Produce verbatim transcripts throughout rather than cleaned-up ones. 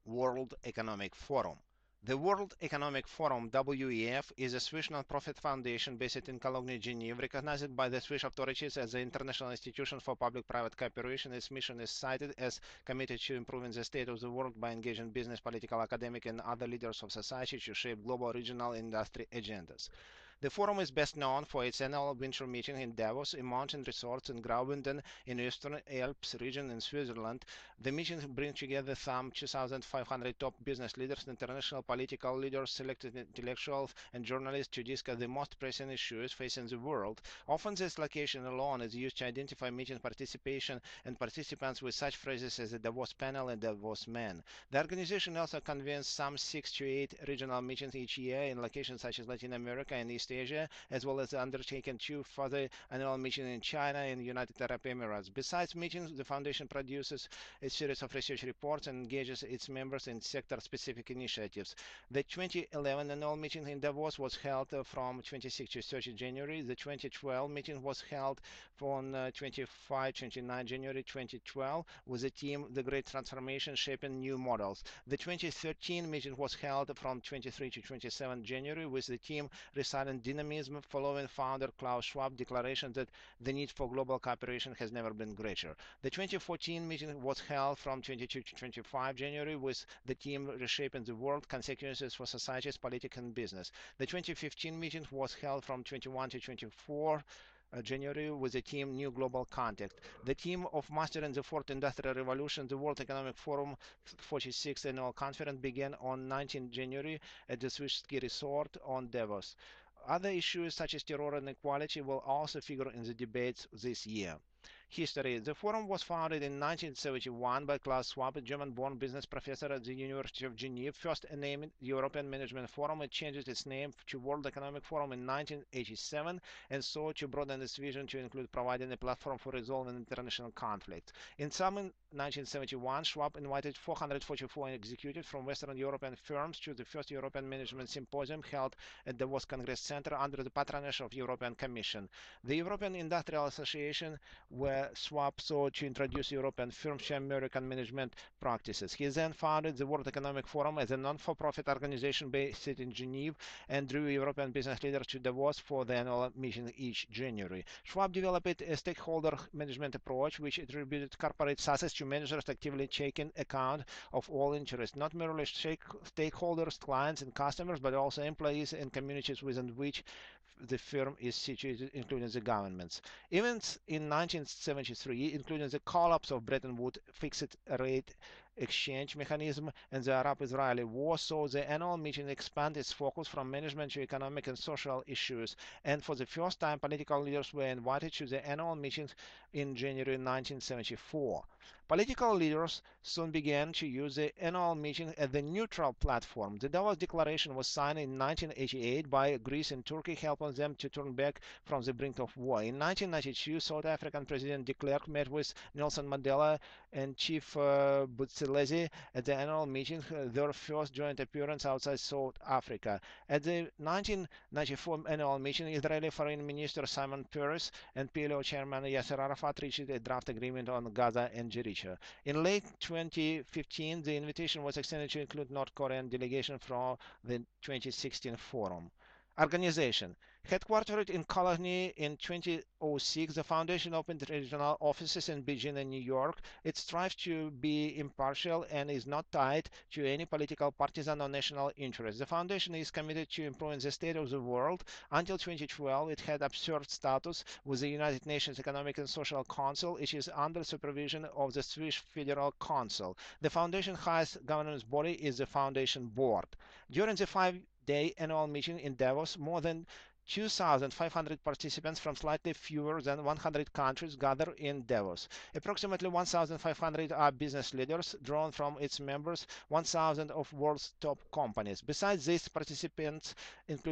World Economic Forum. The World Economic Forum (W E F) is a Swiss non-profit foundation based in Cologne, Geneva, recognized by the Swiss authorities as the international institution for public-private cooperation. Its mission is cited as committed to improving the state of the world by engaging business, political, academic, and other leaders of society to shape global, regional, and industry agendas. The forum is best known for its annual winter meeting in Davos, a mountain resort in Graubünden in Eastern Alps region in Switzerland. The meetings bring together some two thousand five hundred top business leaders, international political leaders, selected intellectuals, and journalists to discuss the most pressing issues facing the world. Often this location alone is used to identify meeting participation and participants with such phrases as the Davos panel and Davos man. The organization also convenes some six to eight regional meetings each year in locations such as Latin America and East Asia, as well as undertaking two further annual meetings in China and United Arab Emirates. Besides meetings, the foundation produces a series of research reports and engages its members in sector-specific initiatives. The twenty eleven annual meeting in Davos was held uh, from twenty-sixth to thirtieth January. The twenty twelve meeting was held from uh, twenty-fifth to twenty-ninth January twenty twelve with the theme The Great Transformation Shaping New Models. The twenty thirteen meeting was held from twenty-third to twenty-seventh January with the theme Resilient Dynamism, following founder Klaus Schwab's declaration that the need for global cooperation has never been greater. The twenty fourteen meeting was held from twenty-second to twenty-fifth January with the theme Reshaping the World, Consequences for Societies, Politics and Business. The twenty fifteen meeting was held from twenty-first to twenty-fourth uh, January with the theme New Global Context. The theme of Mastering the Fourth Industrial Revolution, the World Economic Forum forty-sixth Annual Conference began on nineteenth January at the Swiss ski resort on Davos. Other issues such as terror and equality will also figure in the debates this year. History. The forum was founded in nineteen seventy-one by Klaus Schwab, a German-born business professor at the University of Geneva. First named European Management Forum, it changed its name to World Economic Forum in nineteen eighty-seven and sought to broaden its vision to include providing a platform for resolving international conflicts. In summer nineteen seventy-one, Schwab invited four hundred forty-four executives from Western European firms to the first European Management Symposium held at the Davos Congress Center under the patronage of the European Commission. The European Industrial Association, where Schwab sought to introduce European firms to American management practices. He then founded the World Economic Forum as a non-for-profit organization based in Geneva and drew European business leaders to Davos for the annual meeting each January. Schwab developed a stakeholder management approach which attributed corporate success to managers actively taking account of all interests, not merely stakeholders, clients, and customers, but also employees and communities within which the firm is situated, including the governments. Events in nineteen seventy-three, including the collapse of Bretton Woods fixed rate exchange mechanism and the Arab-Israeli war, saw the annual meeting expand its focus from management to economic and social issues, and for the first time political leaders were invited to the annual meetings in January nineteen seventy-four. Political leaders soon began to use the annual meeting as the neutral platform. The Davos Declaration was signed in nineteen eighty-eight by Greece and Turkey, helping them to turn back from the brink of war. In nineteen ninety-two, South African President de Klerk met with Nelson Mandela and Chief uh, Buthelezi at the annual meeting, uh, their first joint appearance outside South Africa. At the nineteen ninety-four annual meeting, Israeli Foreign Minister Simon Peres and P L O Chairman Yasser Arafat reached a draft agreement on Gaza and Jericho. In late twenty fifteen, the invitation was extended to include North Korean delegation from the twenty sixteen forum. Organization. Headquartered in Cologne in two thousand six, the foundation opened regional offices in Beijing and New York. It strives to be impartial and is not tied to any political, partisan, or national interest. The foundation is committed to improving the state of the world. Until twenty twelve, it had observed status with the United Nations Economic and Social Council. It is under supervision of the Swiss Federal Council. The foundation's highest governance body is the Foundation Board. During the five day annual meeting in Davos, more than two thousand five hundred participants from slightly fewer than one hundred countries gather in Davos. Approximately one thousand five hundred are business leaders drawn from its members, one thousand of world's top companies. Besides these participants, including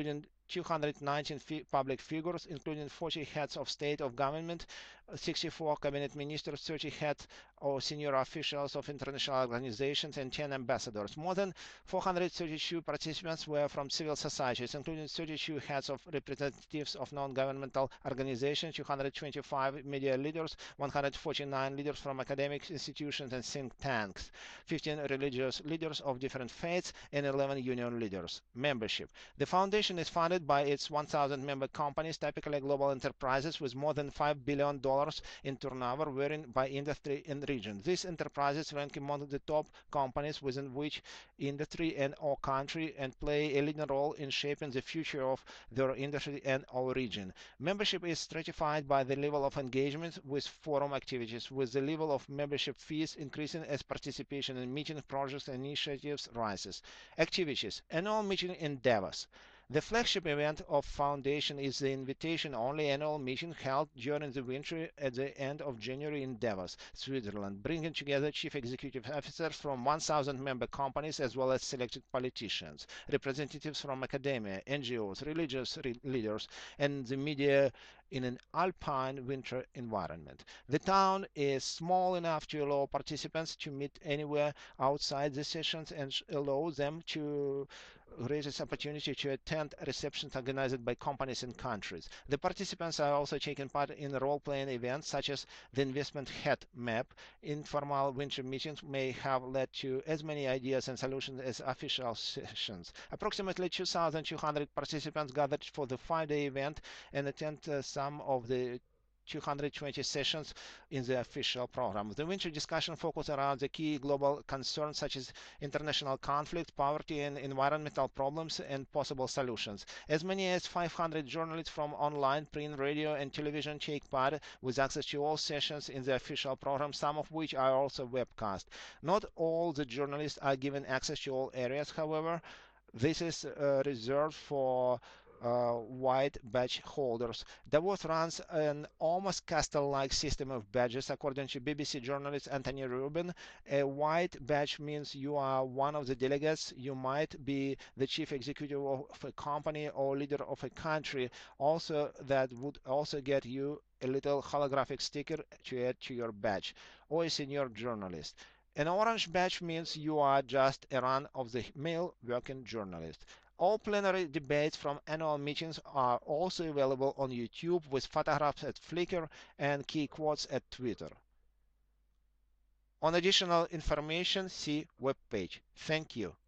two hundred nineteen fi public figures, including forty heads of state of government, sixty-four cabinet ministers, thirty heads or senior officials of international organizations, and ten ambassadors. More than four hundred thirty-two participants were from civil societies, including thirty-two heads of representatives of non-governmental organizations, two hundred twenty-five media leaders, one hundred forty-nine leaders from academic institutions and think tanks, fifteen religious leaders of different faiths, and eleven union leaders. Membership. The foundation is funded by its one thousand member companies, typically global enterprises with more than five billion dollars in turnover, varying by industry and region. These enterprises rank among the top companies within which industry and or country and play a leading role in shaping the future of their industry and or region. Membership is stratified by the level of engagement with forum activities, with the level of membership fees increasing as participation in meeting projects and initiatives rises. Activities. Annual meeting in Davos. The flagship event of Foundation is the invitation-only annual meeting held during the winter at the end of January in Davos, Switzerland, bringing together chief executive officers from one thousand member companies as well as selected politicians, representatives from academia, N G Os, religious re leaders, and the media in an alpine winter environment. The town is small enough to allow participants to meet anywhere outside the sessions and allow them to raises opportunity to attend receptions organized by companies and countries. The participants are also taking part in role-playing events such as the investment head map. Informal winter meetings may have led to as many ideas and solutions as official sessions. Approximately two thousand two hundred participants gathered for the five-day event and attend uh, some of the two hundred twenty sessions in the official program. The winter discussion focused around the key global concerns such as international conflict, poverty, and environmental problems and possible solutions. As many as five hundred journalists from online, print, radio, and television take part with access to all sessions in the official program, some of which are also webcast. Not all the journalists are given access to all areas, however. This is uh, reserved for uh, white badge holders. Davos runs an almost castle-like system of badges, according to B B C journalist Anthony Rubin. A white badge means you are one of the delegates. You might be the chief executive of a company or leader of a country. Also, that would also get you a little holographic sticker to add to your badge, or a senior journalist. An orange badge means you are just a run-of-the-mill working journalist. All plenary debates from annual meetings are also available on YouTube with photographs at Flickr and key quotes at Twitter. On additional information, see webpage. Thank you.